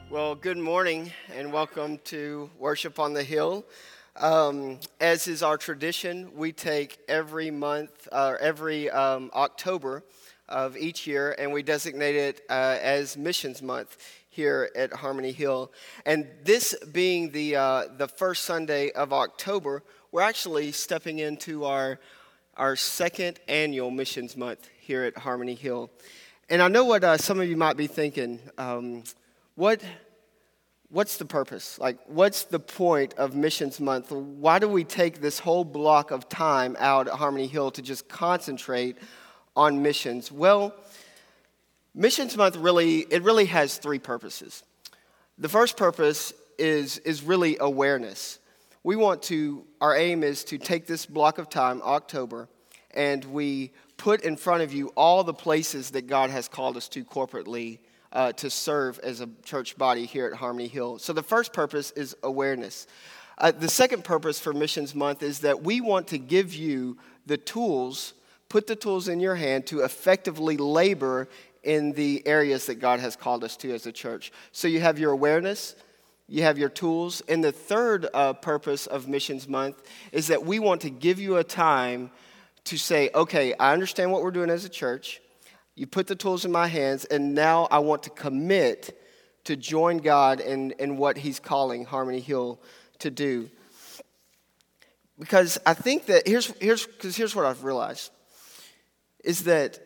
Well, good morning and welcome to Worship on the Hill. As is our tradition, we take every month, every October of each year, and we designate it as Missions Month here at Harmony Hill. And this being the first Sunday of October, we're actually stepping into our second annual Missions Month here at Harmony Hill. And I know what some of you might be thinking. What's the purpose? Like, what's the point of Missions Month? Why do we take this whole block of time out at Harmony Hill to just concentrate on missions? Well, Missions Month really has three purposes. The first purpose is really awareness. Our aim is to take this block of time, October, and we put in front of you all the places that God has called us to corporately to serve as a church body here at Harmony Hill. So the first purpose is awareness. The second purpose for Missions Month is that we want to give you the tools, put the tools in your hand to effectively labor in the areas that God has called us to as a church. So you have your awareness, you have your tools, and the third purpose of Missions Month is that we want to give you a time to say, okay, I understand what we're doing as a church. You put the tools in my hands, and now I want to commit to join God in what He's calling Harmony Hill to do. Because I think that here's what I've realized is that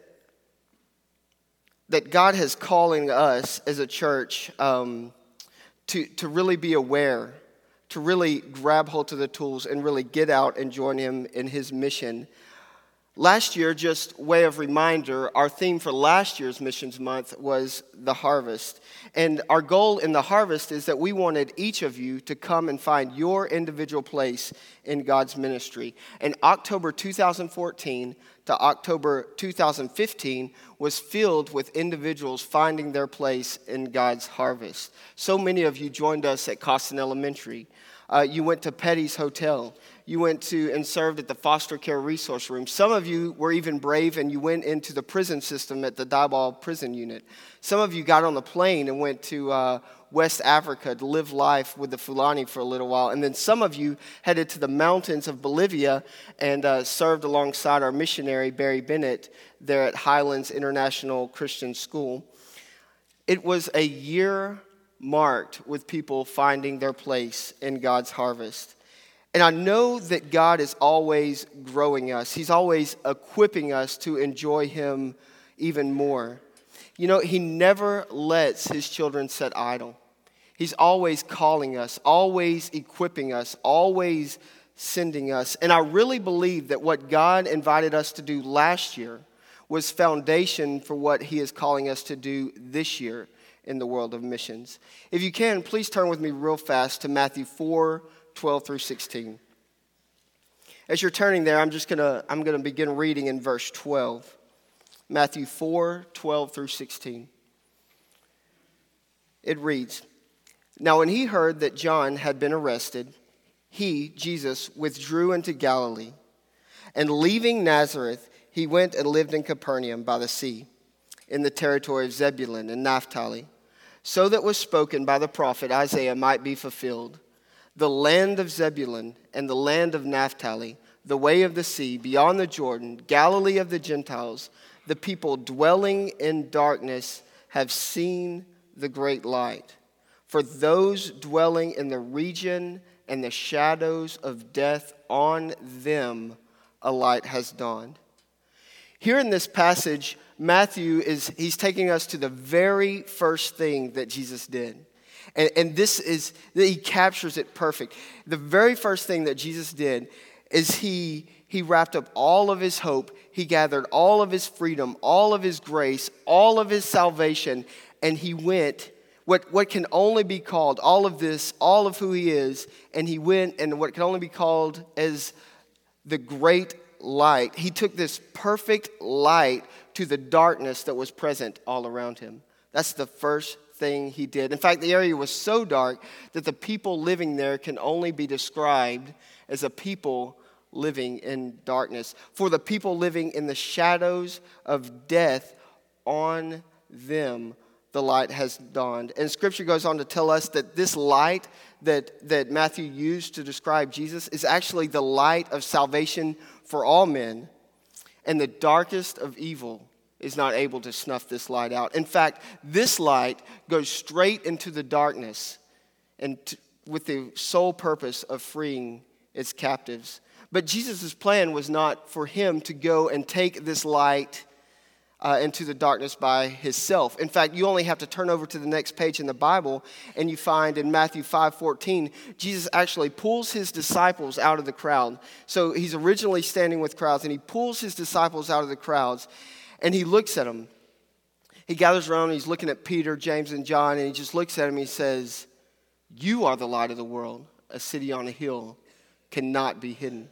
God is calling us as a church to really be aware, to really grab hold of the tools and really get out and join Him in His mission. Last year, just way of reminder, our theme for last year's Missions Month was the harvest. And our goal in the harvest is that we wanted each of you to come and find your individual place in God's ministry. And October 2014 to October 2015 was filled with individuals finding their place in God's harvest. So many of you joined us at Costin Elementary. You went to Petty's Hotel. You went to and served at the foster care resource room. Some of you were even brave and you went into the prison system at the Diboll prison unit. Some of you got on the plane and went to West Africa to live life with the Fulani for a little while. And then some of you headed to the mountains of Bolivia and served alongside our missionary, Barry Bennett, there at Highlands International Christian School. It was a year marked with people finding their place in God's harvest. And I know that God is always growing us. He's always equipping us to enjoy Him even more. You know, He never lets His children sit idle. He's always calling us, always equipping us, always sending us. And I really believe that what God invited us to do last year was foundation for what He is calling us to do this year in the world of missions. If you can, please turn with me real fast to Matthew 4:12 through 16. As you're turning there, I'm going to begin reading in verse 12. Matthew 4:12 through 16. It reads, "Now when He heard that John had been arrested, He, Jesus, withdrew into Galilee. And leaving Nazareth, He went and lived in Capernaum by the sea, in the territory of Zebulun and Naphtali, so that was spoken by the prophet Isaiah might be fulfilled. The land of Zebulun and the land of Naphtali, the way of the sea, beyond the Jordan, Galilee of the Gentiles, the people dwelling in darkness have seen the great light. For those dwelling in the region and the shadows of death, on them a light has dawned." Here in this passage, Matthew he's taking us to the very first thing that Jesus did. And he captures it perfect. The very first thing that Jesus did is he wrapped up all of His hope. He gathered all of His freedom, all of His grace, all of His salvation, and He went what can only be called, all of this, all of who He is, and He went and what can only be called as the great light. He took this perfect light to the darkness that was present all around Him. That's the first thing He did. In fact, the area was so dark that the people living there can only be described as a people living in darkness. For the people living in the shadows of death, on them the light has dawned. And Scripture goes on to tell us that this light that Matthew used to describe Jesus is actually the light of salvation for all men. And the darkest of evil is not able to snuff this light out. In fact, this light goes straight into the darkness and with the sole purpose of freeing its captives. But Jesus' plan was not for him to go and take this light into the darkness by himself. In fact, you only have to turn over to the next page in the Bible, and you find in Matthew 5:14, Jesus actually pulls his disciples out of the crowd. So he's originally standing with crowds, and he pulls his disciples out of the crowds, and he looks at them. He gathers around, and he's looking at Peter, James, and John, and he just looks at them, and he says, "You are the light of the world. A city on a hill cannot be hidden."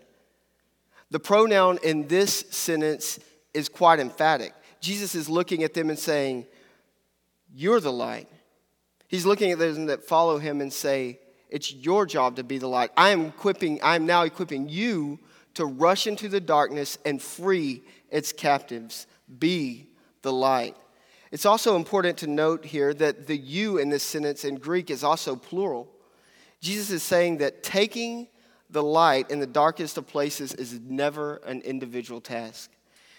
The pronoun in this sentence is quite emphatic. Jesus is looking at them and saying, "You're the light." He's looking at those that follow him and say, "It's your job to be the light. I am now equipping you to rush into the darkness and free its captives. Be the light." It's also important to note here that the "you" in this sentence in Greek is also plural. Jesus is saying that taking the light in the darkest of places is never an individual task.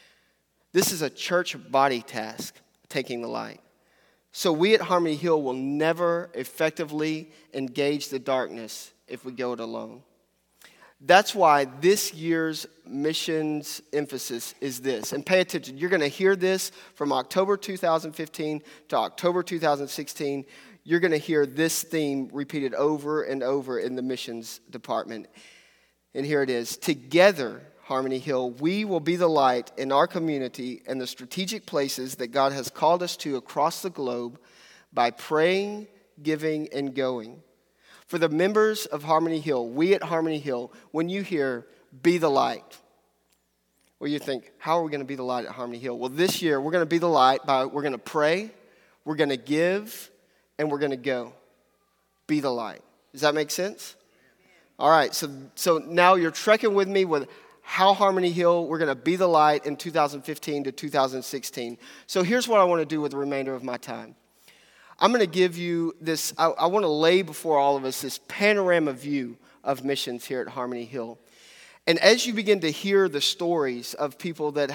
This is a church body task, taking the light. So we at Harmony Hill will never effectively engage the darkness if we go it alone. That's why this year's missions emphasis is this. And pay attention, you're going to hear this from October 2015 to October 2016. You're going to hear this theme repeated over and over in the missions department. And here it is. Together, Harmony Hill, we will be the light in our community and the strategic places that God has called us to across the globe by praying, giving, and going. For the members of Harmony Hill, we at Harmony Hill, when you hear, "Be the light," well, you think, how are we going to be the light at Harmony Hill? Well, this year, we're going to be the light we're going to pray, we're going to give, and we're going to go. Be the light. Does that make sense? All right, so now you're trekking with me with how Harmony Hill, we're going to be the light in 2015 to 2016. So here's what I want to do with the remainder of my time. I'm going to give you this, I want to lay before all of us this panorama view of missions here at Harmony Hill. And as you begin to hear the stories of people that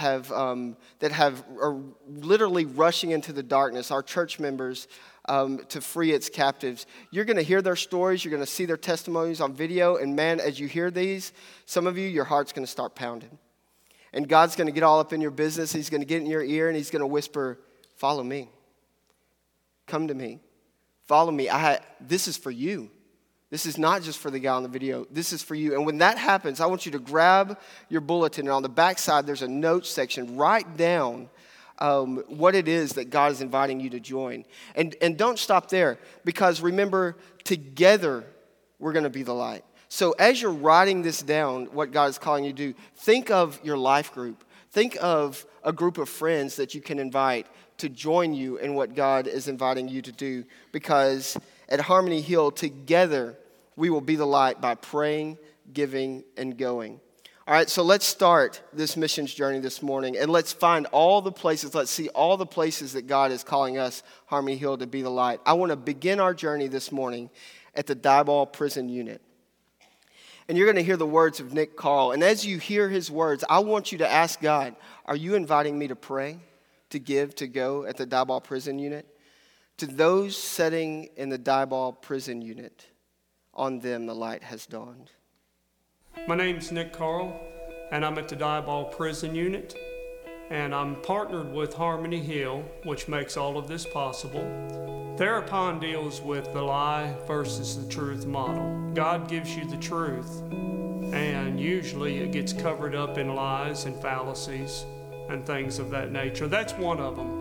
are literally rushing into the darkness, our church members, to free its captives, you're going to hear their stories, you're going to see their testimonies on video, and man, as you hear these, some of you, your heart's going to start pounding. And God's going to get all up in your business, he's going to get in your ear, and he's going to whisper, "Follow me. Come to me. Follow me. This is for you. This is not just for the guy on the video. This is for you." And when that happens, I want you to grab your bulletin, and on the back side, there's a notes section. Write down what it is that God is inviting you to join. And don't stop there, because remember, together we're going to be the light. So as you're writing this down, what God is calling you to do, think of your life group. Think of a group of friends that you can invite to join you in what God is inviting you to do, because at Harmony Hill, together we will be the light by praying, giving, and going. All right, so let's start this missions journey this morning, and let's find all the places, let's see all the places that God is calling us, Harmony Hill, to be the light. I want to begin our journey this morning at the Diboll Prison Unit. And you're going to hear the words of Nick Carl. And as you hear his words, I want you to ask God, are you inviting me to pray, to give, to go at the Diboll Prison Unit? To those sitting in the Diboll Prison Unit, on them the light has dawned. My name's Nick Carl, and I'm at the Diboll Prison Unit, and I'm partnered with Harmony Hill, which makes all of this possible. Therapon deals with the lie versus the truth model. God gives you the truth, and usually it gets covered up in lies and fallacies and things of that nature. That's one of them.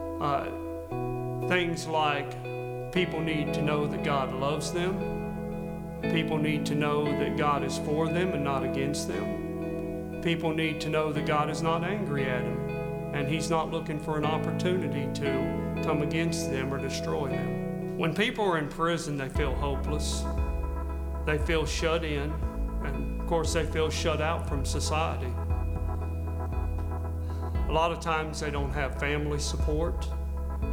Things like people need to know that God loves them. People need to know that God is for them and not against them. People need to know that God is not angry at them, and He's not looking for an opportunity to come against them or destroy them. When people are in prison, they feel hopeless. They feel shut in, and of course they feel shut out from society. A lot of times they don't have family support,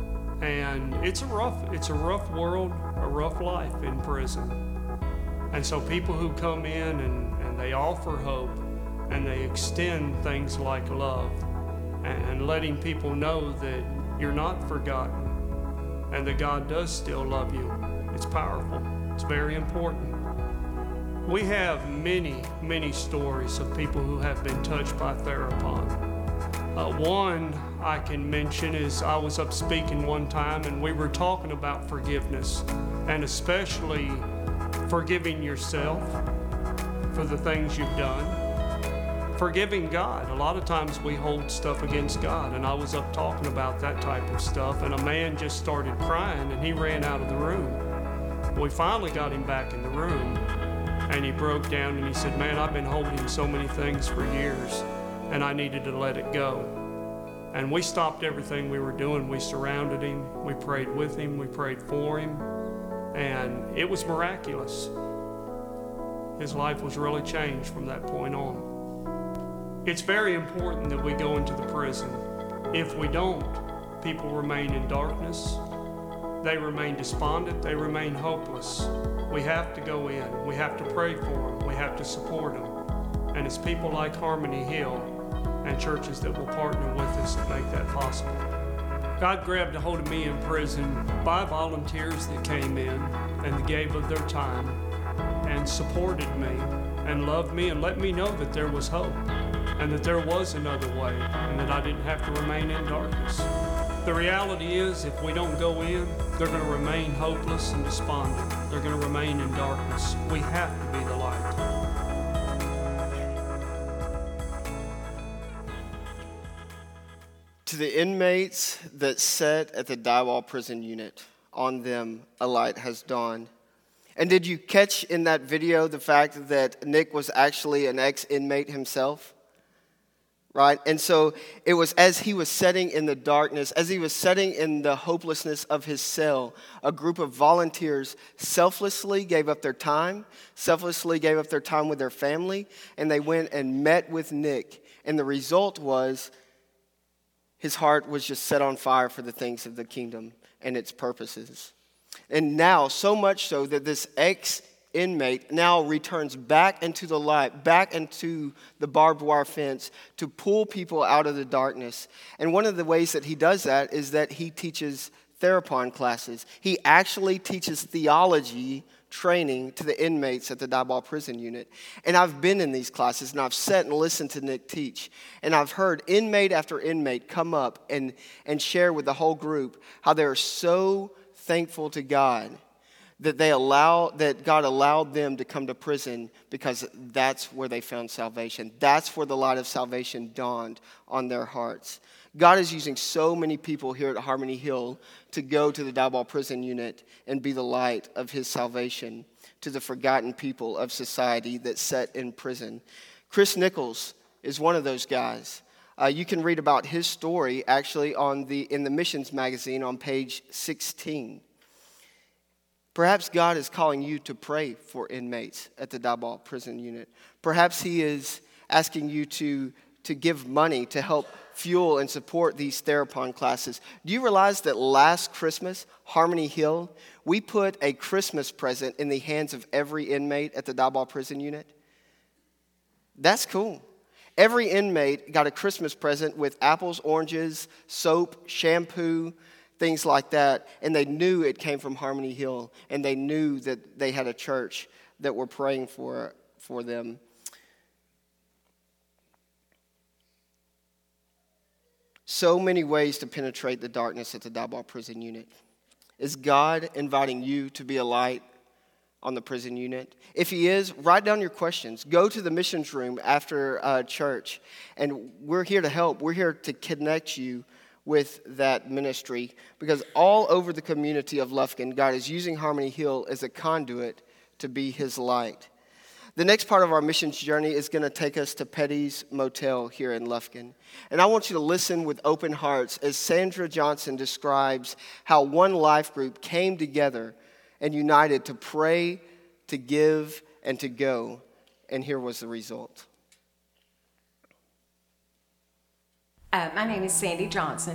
And it's a rough world, a rough life in prison. And so people who come in and they offer hope and they extend things like love and letting people know that you're not forgotten and that God does still love you. It's powerful. It's very important. We have many, many stories of people who have been touched by Therapon. One I can mention is I was up speaking one time and we were talking about forgiveness, and especially forgiving yourself for the things you've done. Forgiving God. A lot of times we hold stuff against God, and I was up talking about that type of stuff, and a man just started crying and he ran out of the room. We finally got him back in the room, and he broke down and he said, "Man, I've been holding so many things for years and I needed to let it go." And we stopped everything we were doing. We surrounded him, we prayed with him, we prayed for him, and it was miraculous. His life was really changed from that point on. It's very important that we go into the prison. If we don't, people remain in darkness, they remain despondent, they remain hopeless. We have to go in, we have to pray for them, we have to support them. And it's people like Harmony Hill and churches that will partner with us that make that possible. God grabbed a hold of me in prison by volunteers that came in and gave of their time and supported me and loved me and let me know that there was hope and that there was another way and that I didn't have to remain in darkness. The reality is, if we don't go in, they're going to remain hopeless and despondent. They're going to remain in darkness. We have to be the light. To the inmates that sat at the Diboll prison unit, on them a light has dawned. And did you catch in that video the fact that Nick was actually an ex-inmate himself? Right? And so it was as he was sitting in the darkness, as he was sitting in the hopelessness of his cell, a group of volunteers selflessly gave up their time with their family, and they went and met with Nick. And the result was his heart was just set on fire for the things of the kingdom and its purposes. And now, so much so that this ex-inmate now returns back into the light, back into the barbed wire fence to pull people out of the darkness. And one of the ways that he does that is that he teaches Therapon classes. He actually teaches theology training to the inmates at the Diboll prison unit. And I've been in these classes, and I've sat and listened to Nick teach. And I've heard inmate after inmate come up and share with the whole group how they're so thankful to God that God allowed them to come to prison, because that's where they found salvation. That's where the light of salvation dawned on their hearts. God is using so many people here at Harmony Hill to go to the Diboll prison unit and be the light of his salvation to the forgotten people of society that sat in prison. Chris Nichols is one of those guys. You can read about his story actually in the Missions magazine on page 16. Perhaps God is calling you to pray for inmates at the Diboll prison unit. Perhaps he is asking you to give money to help fuel and support these Therapon classes. Do you realize that last Christmas, Harmony Hill, we put a Christmas present in the hands of every inmate at the Diboll prison unit? That's cool. Every inmate got a Christmas present with apples, oranges, soap, shampoo, things like that, and they knew it came from Harmony Hill, and they knew that they had a church that were praying for them. So many ways to penetrate the darkness at the Diboll prison unit. Is God inviting you to be a light on the prison unit? If he is, write down your questions. Go to the missions room after church, and we're here to help. We're here to connect you with that ministry, because all over the community of Lufkin, God is using Harmony Hill as a conduit to be his light. The next part of our missions journey is going to take us to Petty's Motel here in Lufkin. And I want you to listen with open hearts as Sandra Johnson describes how one life group came together and united to pray, to give, and to go. And here was the result. My name is Sandy Johnson,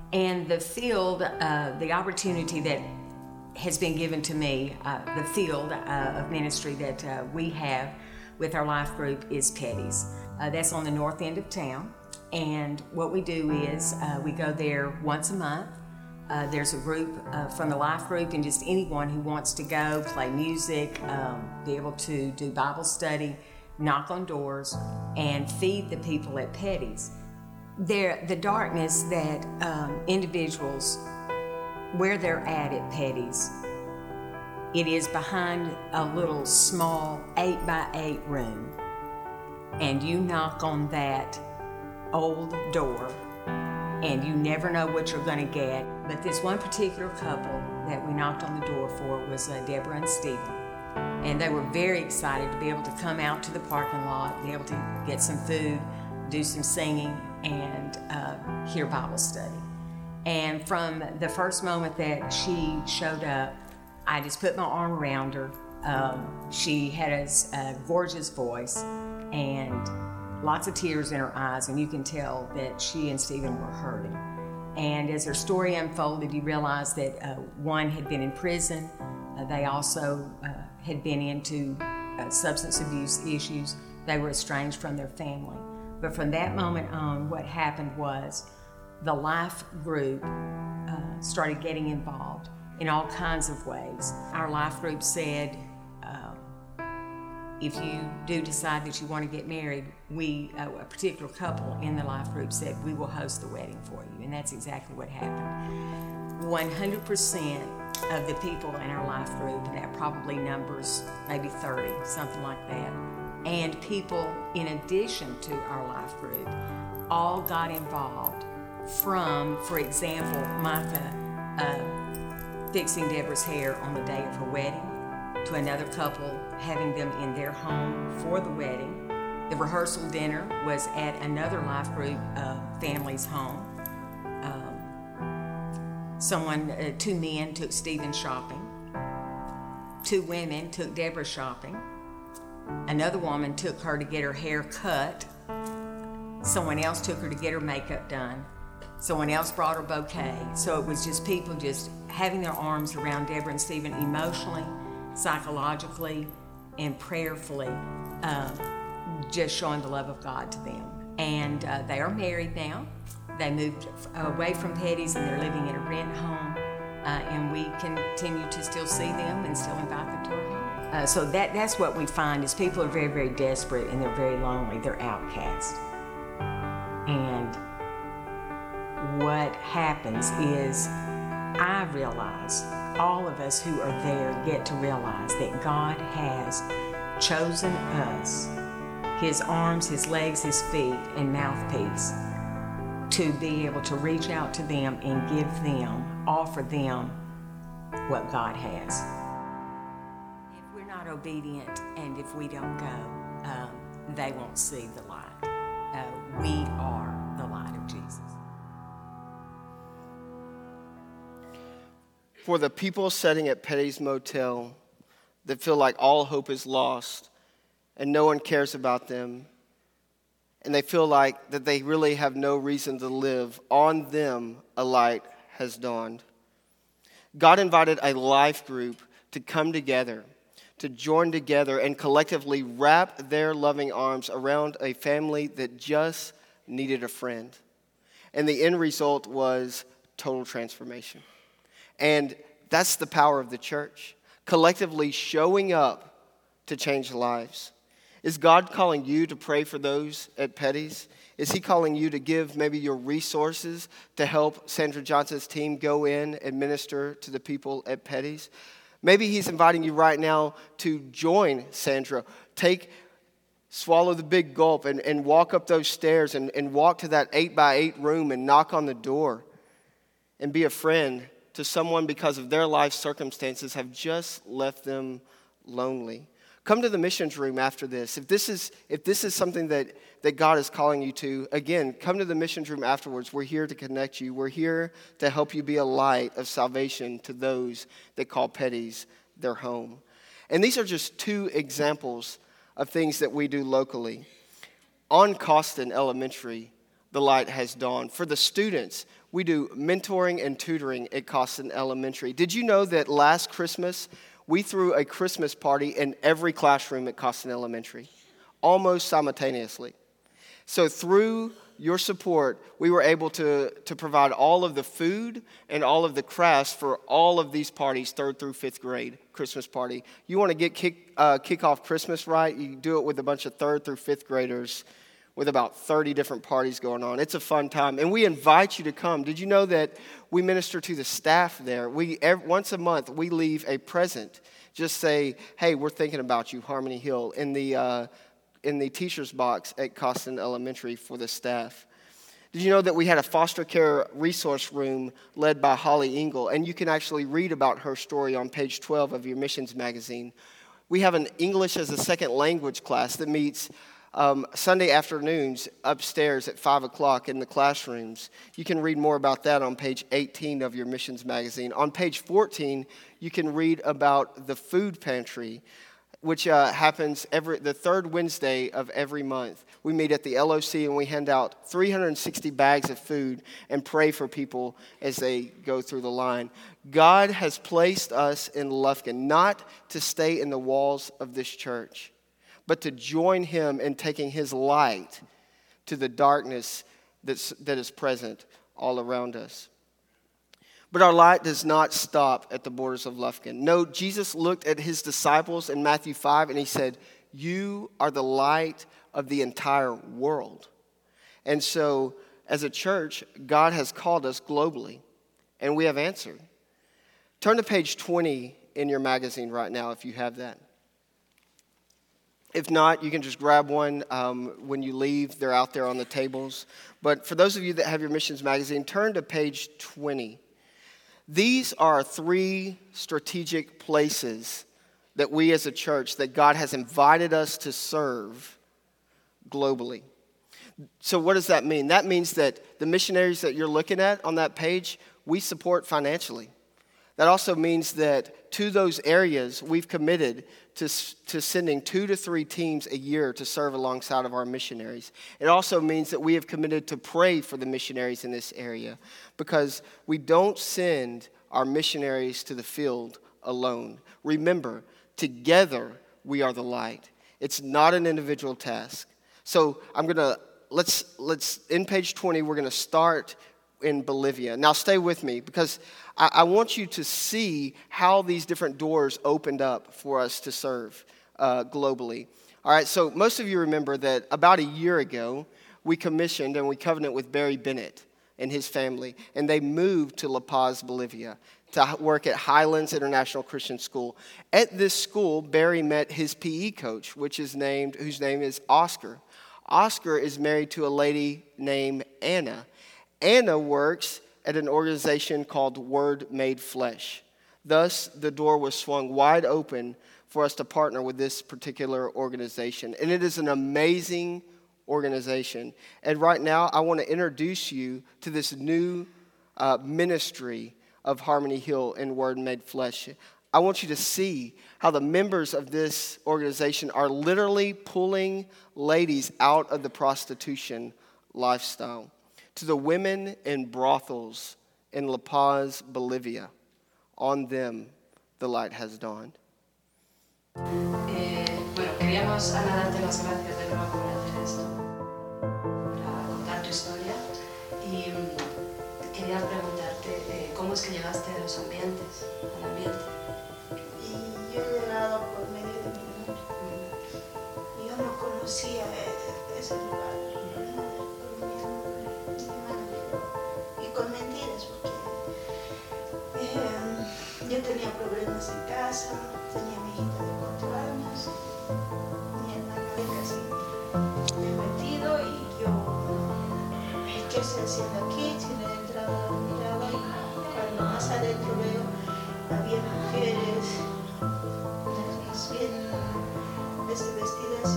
And the field, the opportunity that has been given to me, the field of ministry that we have with our life group is Petty's. That's on the north end of town. And what we do is we go there once a month. There's a group from the life group and just anyone who wants to go, play music, be able to do Bible study, knock on doors, and feed the people at Petty's. The darkness that individuals, where they're at Petty's, it is behind a little small 8x8 room. And you knock on that old door and you never know what you're going to get. But this one particular couple that we knocked on the door for was Deborah and Stephen. And they were very excited to be able to come out to the parking lot, be able to get some food, do some singing, and hear Bible study. And from the first moment that she showed up, I just put my arm around her. She had a gorgeous voice and lots of tears in her eyes, and you can tell that she and Stephen were hurting. And as her story unfolded, you realized that one had been in prison. They also had been into substance abuse issues. They were estranged from their family. But from that moment on, what happened was the life group started getting involved in all kinds of ways. Our life group said, if you do decide that you want to get married, a particular couple in the life group said, we will host the wedding for you. And that's exactly what happened. 100% of the people in our life group, and that probably numbers maybe 30, something like that, and people in addition to our life group, all got involved from, for example, Micah fixing Deborah's hair on the day of her wedding, to another couple having them in their home for the wedding. The rehearsal dinner was at another life group family's home. Two men took Stephen shopping. 2 women took Deborah shopping. Another woman took her to get her hair cut. Someone else took her to get her makeup done. Someone else brought her bouquet. So it was just people just having their arms around Deborah and Stephen emotionally, psychologically, and prayerfully, just showing the love of God to them. And they are married now. They moved away from Petty's and they're living in a rent home. And we continue to still see them and still invite them to our home. So that's what we find is people are very, very desperate and they're very lonely. They're outcast. And what happens is I realize, all of us who are there get to realize that God has chosen us, His arms, His legs, His feet, and mouthpiece, to be able to reach out to them and give them, offer them what God has. If we're not obedient and if we don't go, they won't see the light. We are the light of Jesus. For the people sitting at Petty's Motel that feel like all hope is lost and no one cares about them, and they feel like that they really have no reason to live, on them a light has dawned. God invited a life group to come together, to join together and collectively wrap their loving arms around a family that just needed a friend. And the end result was total transformation. And that's the power of the church, collectively showing up to change lives. Is God calling you to pray for those at Petty's? Is He calling you to give maybe your resources to help Sandra Johnson's team go in and minister to the people at Petty's? Maybe He's inviting you right now to join Sandra. Swallow the big gulp and walk up those stairs and walk to that 8x8 room and knock on the door and be a friend to someone because of their life circumstances have just left them lonely. Come to the missions room after this. If this is something that God is calling you to, again, come to the missions room afterwards. We're here to connect you. We're here to help you be a light of salvation to those that call Petty's their home. And these are just 2 examples of things that we do locally. On Costin Elementary, the light has dawned. For the students, we do mentoring and tutoring at Costin Elementary. Did you know that last Christmas, we threw a Christmas party in every classroom at Costin Elementary, almost simultaneously? So through your support, we were able to provide all of the food and all of the crafts for all of these parties, 3rd through 5th grade Christmas party. You want to get kick off Christmas right, you do it with a bunch of 3rd through 5th graders with about 30 different parties going on. It's a fun time, and we invite you to come. Did you know that we minister to the staff there? Once a month, we leave a present. Just say, hey, we're thinking about you, Harmony Hill, in the teacher's box at Costin Elementary for the staff. Did you know that we had a foster care resource room led by Holly Engel? And you can actually read about her story on page 12 of your missions magazine. We have an English as a second language class that meets Sunday afternoons upstairs at 5 o'clock in the classrooms. You can read more about that on page 18 of your missions magazine. On page 14, you can read about the food pantry, which happens the 3rd Wednesday of every month. We meet at the LOC and we hand out 360 bags of food and pray for people as they go through the line. God has placed us in Lufkin not to stay in the walls of this church, but to join him in taking his light to the darkness that is present all around us. But our light does not stop at the borders of Lufkin. No, Jesus looked at his disciples in Matthew 5 and he said, you are the light of the entire world. And so, as a church, God has called us globally, and we have answered. Turn to page 20 in your magazine right now if you have that. If not, you can just grab one when you leave. They're out there on the tables. But for those of you that have your missions magazine, turn to page 20. These are 3 strategic places that we as a church, that God has invited us to serve globally. So what does that mean? That means that the missionaries that you're looking at on that page, we support financially. That also means that to those areas, we've committed to sending 2 to 3 teams a year to serve alongside of our missionaries. It also means that we have committed to pray for the missionaries in this area, because we don't send our missionaries to the field alone. Remember, together we are the light. It's not an individual task. So let's in page 20, we're going to start in Bolivia. Now stay with me, because I want you to see how these different doors opened up for us to serve globally. All right, so most of you remember that about a year ago, we commissioned and we covenanted with Barry Bennett and his family, and they moved to La Paz, Bolivia, to work at Highlands International Christian School. At this school, Barry met his PE coach, whose name is Oscar. Oscar is married to a lady named Anna. Anna works at an organization called Word Made Flesh. Thus, the door was swung wide open for us to partner with this particular organization. And it is an amazing organization. And right now, I want to introduce you to this new ministry of Harmony Hill and Word Made Flesh. I want you to see how the members of this organization are literally pulling ladies out of the prostitution lifestyle. To the women in brothels in La Paz, Bolivia, on them the light has dawned. Bueno, queríamos, Ana, darte las gracias de nuevo por hacer esto, para contar tu historia. Y quería preguntarte cómo es que llegaste a los ambientes, al ambiente. Y yo he llegado por medio de mi nombre. Yo no conocía ese lugar. Y con mentiras, porque yo tenía problemas en casa, tenía mi hijita de 4 años, mi hermana de casi me he metido y yo, ¿qué estoy haciendo aquí? Si le entraba, miraba y cuando más adentro veo, había mujeres bien vestidas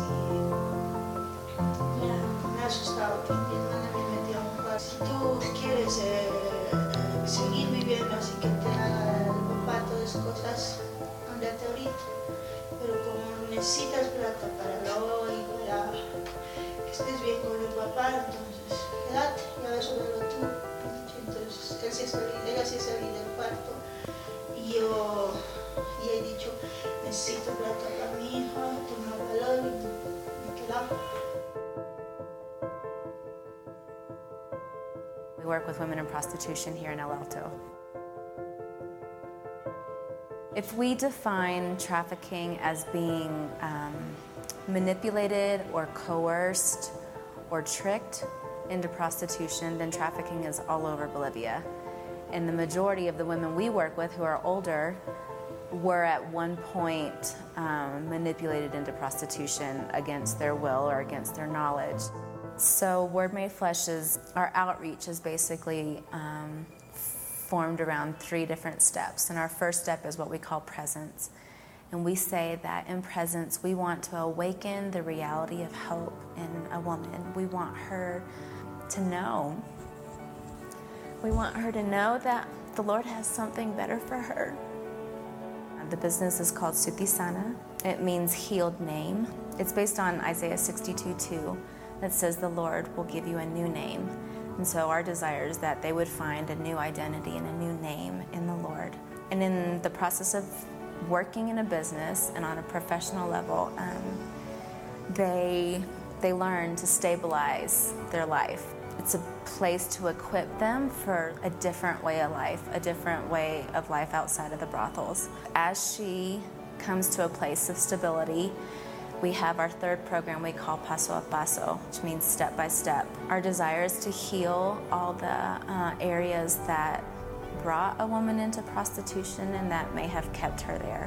y me ha asustado que mi hermana me metió a un cuarto. Si tú quieres seguir viviendo así que te haga el papá todas esas cosas, ándate ahorita. Pero como necesitas plata para lo y para que estés bien con el papá, entonces edad, ya resuélvelo tú. Entonces ella sí salí del cuarto y he dicho, necesito plata para mi hija, tomar valor y me quedaba. We work with women in prostitution here in El Alto. If we define trafficking as being manipulated or coerced or tricked into prostitution, then trafficking is all over Bolivia. And the majority of the women we work with who are older were at one point manipulated into prostitution against their will or against their knowledge. So Word Made Flesh our outreach is basically formed around 3 different steps. And our first step is what we call presence. And we say that in presence, we want to awaken the reality of hope in a woman. We want her to know. We want her to know that the Lord has something better for her. The business is called Sutisana. It means healed name. It's based on Isaiah 62:2 that says the Lord will give you a new name. And so our desire is that they would find a new identity and a new name in the Lord. And in the process of working in a business and on a professional level, they learn to stabilize their life. It's a place to equip them for a different way of life, a different way of life outside of the brothels. As she comes to a place of stability, we have our third program we call Paso a Paso, which means step by step. Our desire is to heal all the areas that brought a woman into prostitution and that may have kept her there.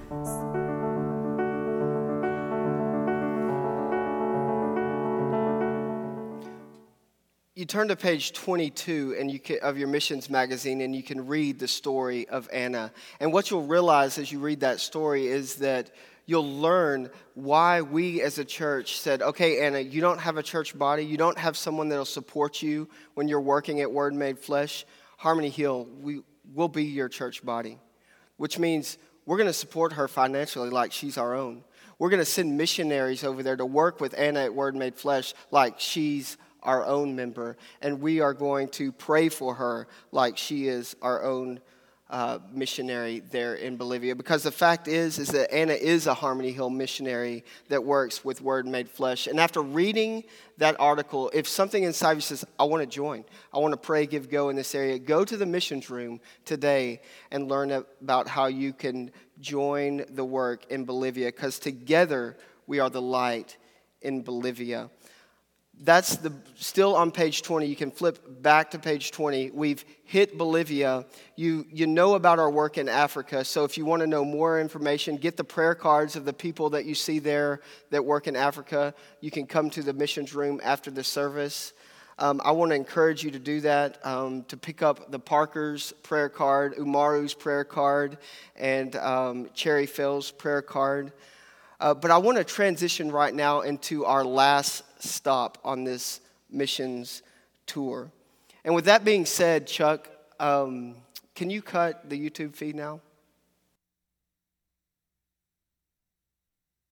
You turn to page 22 of your missions magazine, and you can read the story of Anna. And what you'll realize as you read that story is that you'll learn why we as a church said, okay, Anna, you don't have a church body. You don't have someone that'll support you when you're working at Word Made Flesh. Harmony Hill, we'll be your church body, which means we're going to support her financially like she's our own. We're going to send missionaries over there to work with Anna at Word Made Flesh like she's our own member, and we are going to pray for her like she is our own missionary there in Bolivia. Because the fact is that Anna is a Harmony Hill missionary that works with Word Made Flesh. And after reading that article, if something inside you says, I want to join, I want to pray, give, go in this area, go to the missions room today and learn about how you can join the work in Bolivia, because together we are the light in Bolivia. That's still on page 20. You can flip back to page 20. We've hit Bolivia. You know about our work in Africa. So if you want to know more information, get the prayer cards of the people that you see there that work in Africa. You can come to the missions room after the service. I want to encourage you to do that, to pick up the Parker's prayer card, Umaru's prayer card, and Cherry Phil's prayer card. But I want to transition right now into our last stop on this missions tour. And with that being said, Chuck, can you cut the YouTube feed now?